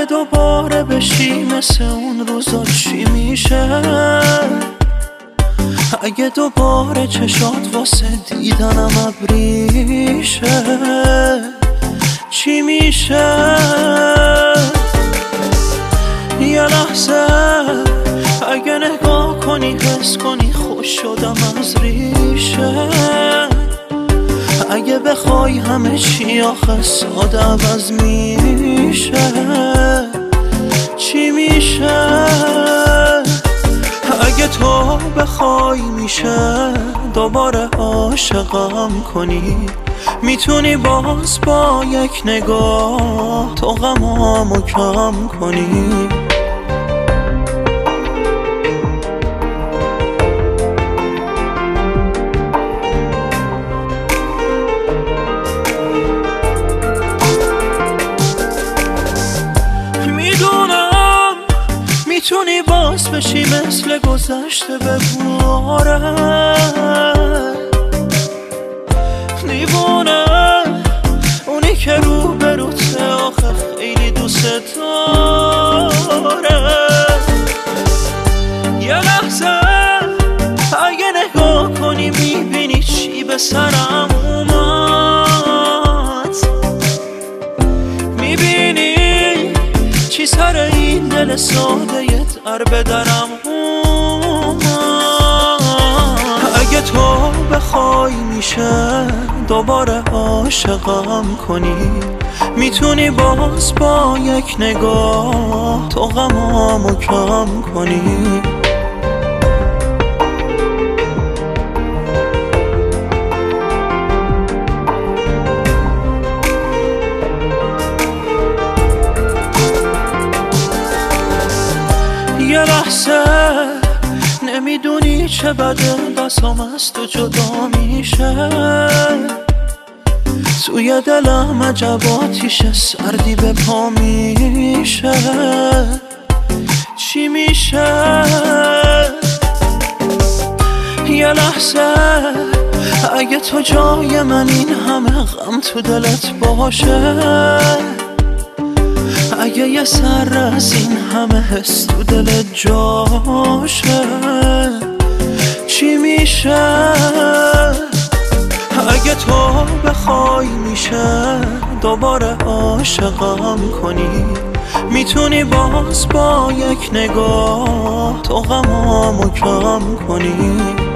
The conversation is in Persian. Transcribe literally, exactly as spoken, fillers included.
اگه دوباره بشی مثل اون روزا چی میشه؟ اگه دوباره چشات واسه دیدنم ابریشه چی میشه؟ یه لحظه اگه نگاه کنی حس کنی خوش شدم از ریشه. اگه بخوای همه چی آخه ساده عوض میشه چی میشه؟ اگه تو بخوای میشه دوباره عاشقم کنی، میتونی باز با یک نگاه تو غمامو کم کنی. میدونم میتونی باز بشی مثل گذشته بباره، دیوونه اونی که رو بروته آخه خیلی دوست داره. یه لحظه اگه نگاه کنی میبینی چی به سرم اومد، میبینی چی سر این دل ساده یه در به درم اومد. اگه تو بخوای میشه دوباره عاشقم کنی، میتونی باز با یک نگاه تو غمامو کم کنی. یه لحظه نمیدونی چه بده بسام از تو جدا میشه، توی دلم عجب آتیشه سردی به پا میشه چی میشه؟ یه لحظه اگه تو جای من این همه غم تو دلت باشه، اگه یه سر از این همه حس تو دلت جاشه چی میشه؟ اگه تو بخوای میشه دوباره عاشقم کنی، میتونی باز با یک نگاه تو غمامو کم کنی.